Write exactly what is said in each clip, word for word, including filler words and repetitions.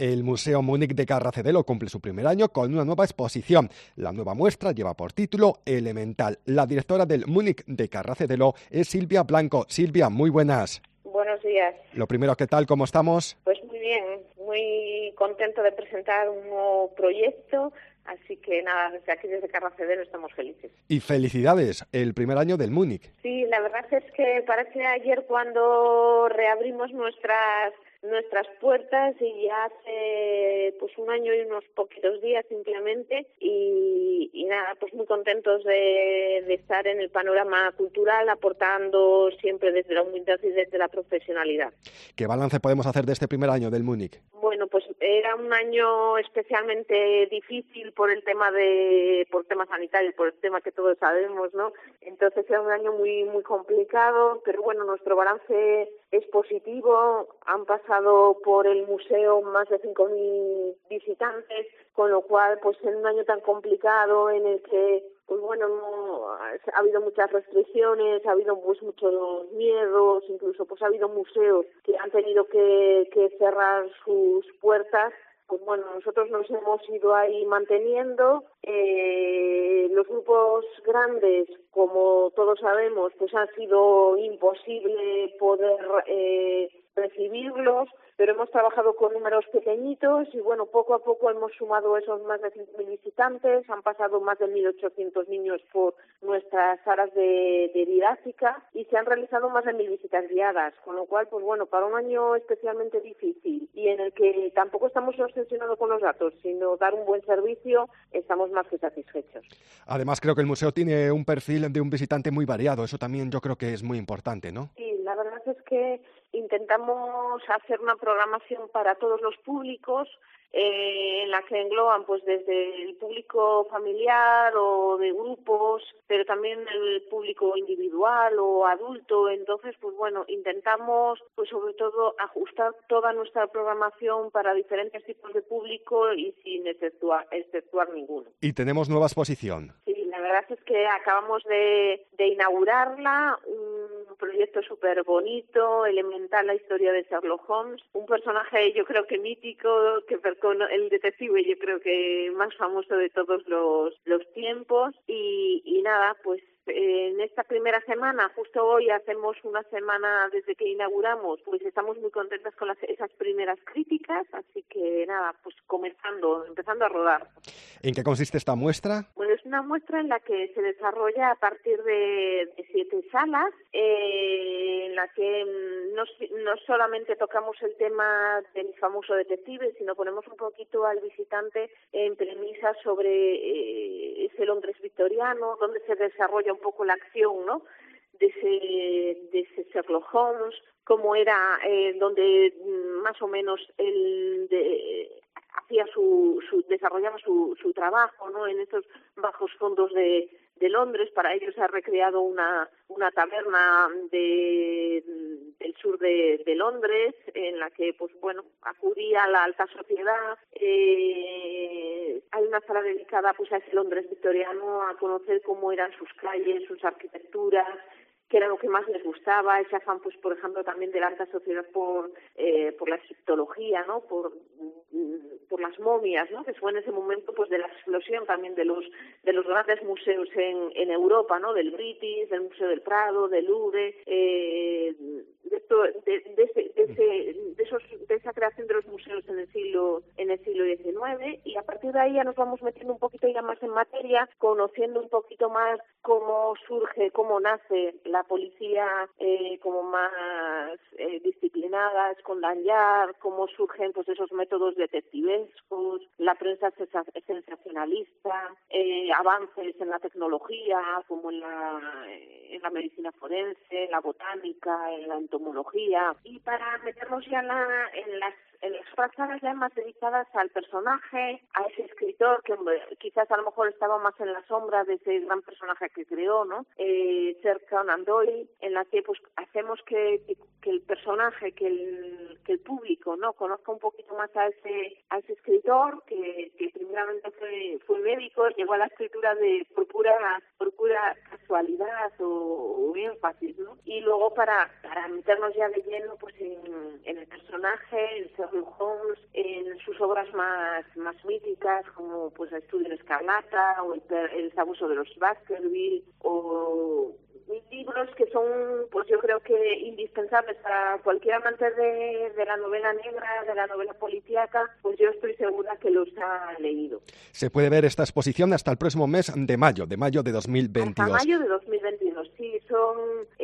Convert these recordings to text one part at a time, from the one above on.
El Museo Múnich de Carracedelo cumple su primer año con una nueva exposición. La nueva muestra lleva por título Elemental. La directora del Múnich de Carracedelo es Silvia Blanco. Silvia, muy buenas. Buenos días. Lo primero, ¿qué tal? ¿Cómo estamos? Pues muy bien, muy contento de presentar un nuevo proyecto, así que nada, desde aquí, desde Carracedelo, estamos felices. Y felicidades, el primer año del Múnich. Sí, la verdad es que parece ayer cuando reabrimos nuestras nuestras puertas y ya hace pues un año y unos poquitos días simplemente y, y nada, pues muy contentos de, de estar en el panorama cultural aportando siempre desde la humildad y desde la profesionalidad. ¿Qué balance podemos hacer de este primer año del Múnich? Bueno, pues era un año especialmente difícil por el tema de por el tema sanitario, por el tema que todos sabemos, ¿no? Entonces era un año muy muy complicado, pero bueno, nuestro balance es positivo. Han pasado por el museo más de cinco mil visitantes, con lo cual, pues en un año tan complicado en el que pues bueno, no, ha habido muchas restricciones, ha habido pues muchos miedos, incluso pues ha habido museos que han tenido que, que cerrar sus puertas. Pues bueno, nosotros nos hemos ido ahí manteniendo. Eh, los grupos grandes, como todos sabemos, pues ha sido imposible poder eh, recibirlos, pero hemos trabajado con números pequeñitos y bueno, poco a poco hemos sumado esos más de cinco mil visitantes, han pasado más de mil ochocientos niños por nuestras salas de, de didáctica y se han realizado más de mil visitas guiadas, con lo cual, pues bueno, para un año especialmente difícil y en el que tampoco estamos obsesionados con los datos, sino dar un buen servicio, estamos más que satisfechos. Además, creo que el museo tiene un perfil de un visitante muy variado, eso también yo creo que es muy importante, ¿no? Sí, la verdad es que intentamos hacer una programación para todos los públicos, eh, en la que engloban pues desde el público familiar o de grupos, pero también el público individual o adulto. Entonces, pues bueno, intentamos pues sobre todo ajustar toda nuestra programación para diferentes tipos de público y sin exceptuar, exceptuar ninguno. Y tenemos nueva exposición. Sí, la verdad es que acabamos de, de inaugurarla, un proyecto súper bonito, Elemental, la historia de Sherlock Holmes, un personaje yo creo que mítico, que el detective yo creo que más famoso de todos los, los tiempos y, y nada, pues en esta primera semana, justo hoy hacemos una semana desde que inauguramos, pues estamos muy contentas con las, esas primeras críticas, así que nada, pues comenzando, empezando a rodar. ¿En qué consiste esta muestra? Bueno, es una muestra en la que se desarrolla a partir de, de siete salas, eh, en la que no, no solamente tocamos el tema del famoso detective, sino ponemos un poquito al visitante en premisas sobre eh, ese Londres victoriano, donde se desarrolla un poco la acción, ¿no?, de ese, de ese Sherlock Holmes, cómo era, eh, donde más o menos el de, hacía su, su desarrollaba su, su trabajo, ¿no?, en estos bajos fondos de, de Londres. Para ello se ha recreado una una taberna de, del sur de, de Londres, en la que pues bueno acudía la alta sociedad. Eh, hay una sala dedicada pues a ese Londres victoriano, a conocer cómo eran sus calles, sus arquitecturas, que era lo que más les gustaba, ese afán, pues por ejemplo, también de la alta sociedad por eh, por la egiptología, ¿no?, por por las momias, ¿no?, que fue en ese momento pues de la explosión también de los de los grandes museos en, en Europa, ¿no?, del British, del Museo del Prado, del Louvre, eh, de, esto, de, de, ese, de, ese, de esos de esa creación de los museos en el siglo en el siglo diecinueve, y a partir de ahí ya nos vamos metiendo un poquito ya más en materia, conociendo un poquito más cómo surge, cómo nace la policía eh, como más eh, disciplinada, Scotland Yard, cómo surgen pues esos métodos detectivescos, la prensa sensacionalista, eh, avances en la tecnología como en la, en la medicina forense, en la botánica, en la entomología, y para meternos ya en, la, en las en las frases ya más dedicadas al personaje, a ese escritor que quizás a lo mejor estaba más en la sombra de ese gran personaje que creó, ¿no? Eh, Sir Conan Doyle, en la que pues hacemos que, que, que el personaje, que el, que el público, ¿no?, conozca un poquito más a ese a ese escritor, que, que primero primeramente fue, fue médico, llegó a la escritura de por pura, por pura casualidad o, o énfasis, ¿no? Y luego para, para meternos ya de lleno pues en, en el personaje, en Sherlock Holmes, en sus obras más, más míticas como pues El Estudio de Escarlata o El, el Sabueso de los Baskerville o libros que son, pues yo creo que indispensables para cualquier amante de, de la novela negra, de la novela policíaca, pues yo estoy segura que los ha leído. Se puede ver esta exposición hasta el próximo mes de mayo, de mayo de dos mil veintidós. Hasta mayo de dos mil veintidós, sí, son,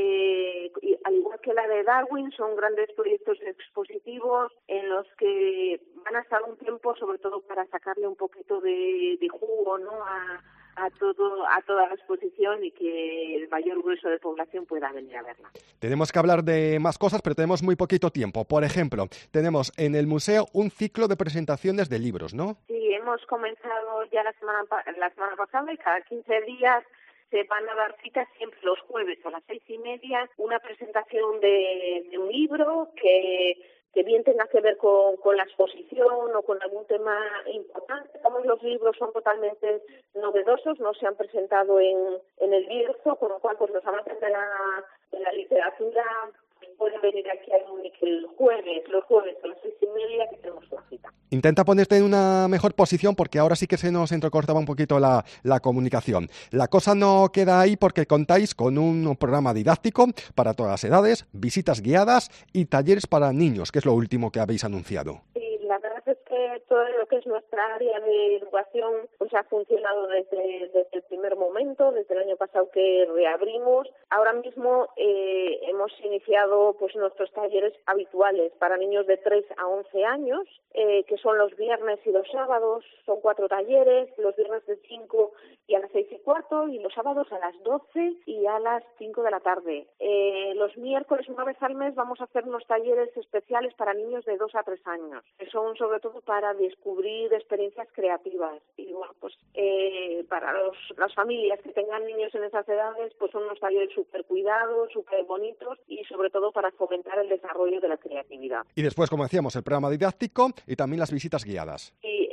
eh, al igual que la de Darwin, son grandes proyectos expositivos en los que van a estar un tiempo, sobre todo para sacarle un poquito de, de jugo, ¿no?, a a todo a toda la exposición y que el mayor grueso de población pueda venir a verla. Tenemos que hablar de más cosas, pero tenemos muy poquito tiempo. Por ejemplo, tenemos en el museo un ciclo de presentaciones de libros, ¿no? Sí, hemos comenzado ya la semana la semana pasada y cada quince días se van a dar citas siempre los jueves a las seis y media, una presentación de, de un libro que que bien tenga que ver con, con la exposición o con algún tema importante. Como los libros son totalmente novedosos, no se han presentado en, en el Bierzo, con lo cual pues los amantes de la, de la literatura pueden venir aquí al Múnich el jueves, los jueves a las seis y media que tenemos una cita. Intenta ponerte en una mejor posición porque ahora sí que se nos entrecortaba un poquito la, la comunicación. La cosa no queda ahí porque contáis con un programa didáctico para todas las edades, visitas guiadas y talleres para niños, que es lo último que habéis anunciado. Sí, la verdad es que todo lo que es nuestra área de educación pues ha funcionado desde, desde el primer momento, desde el año pasado que reabrimos. Ahora mismo eh, hemos iniciado pues nuestros talleres habituales para niños de tres a once años, eh, que son los viernes y los sábados. Son cuatro talleres, los viernes de cinco y a las seis y cuarto y los sábados a las doce y a las cinco de la tarde. Eh, los miércoles, una vez al mes, vamos a hacer unos talleres especiales para niños de dos a tres años, que son sobre todo para descubrir experiencias creativas. Y bueno, pues eh, para los, las familias que tengan niños en esas edades, pues son unos talleres súper cuidados, súper bonitos y sobre todo para fomentar el desarrollo de la creatividad. Y después, como decíamos, el programa didáctico y también las visitas guiadas. Sí,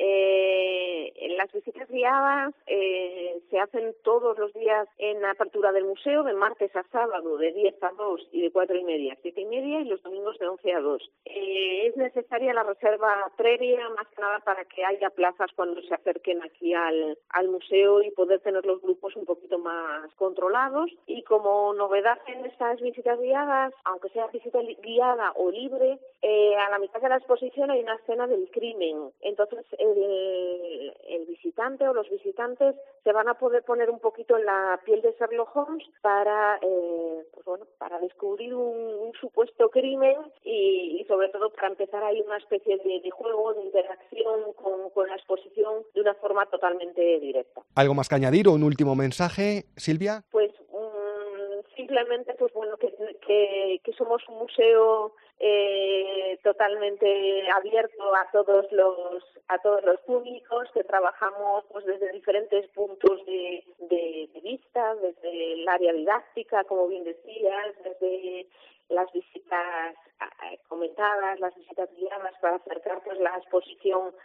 eh, las visitas guiadas eh, se hacen todos los días en la apertura del museo, de martes a sábado, de diez a dos y de cuatro y media a siete y media, y los domingos de once a dos. Eh, es necesaria la reserva previa, más que nada para que haya plazas cuando se acerquen aquí al, al museo y poder tener los grupos un poquito más controlados. Y como novedad en estas visitas guiadas, aunque sea visita guiada o libre, eh, a la mitad de la exposición hay una escena del crimen. Entonces el, el visitante o los visitantes se van a poder poner un poquito en la piel de Sherlock Holmes para, eh, pues bueno, para descubrir un, un supuesto crimen y, y sobre todo para empezar ahí una especie de, de juego, de interacción con, con la exposición de una forma totalmente directa. ¿Algo más que añadir o un último mensaje, Silvia? Pues um, simplemente pues bueno que, que, que somos un museo eh, totalmente abierto a todos los a todos los públicos, que trabajamos pues desde diferentes puntos de, de, de vista, desde el área didáctica, como bien decías, desde las visitas comentadas, las visitas guiadas para acercar pues la exposición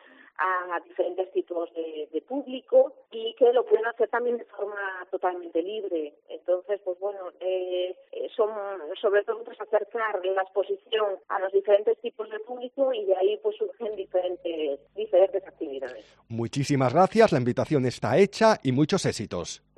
a diferentes tipos de, de público y que lo pueden hacer también de forma totalmente libre. Entonces, pues bueno, eh, son sobre todo pues acercar la exposición a los diferentes tipos de público y de ahí pues surgen diferentes, diferentes actividades. Muchísimas gracias, la invitación está hecha y muchos éxitos.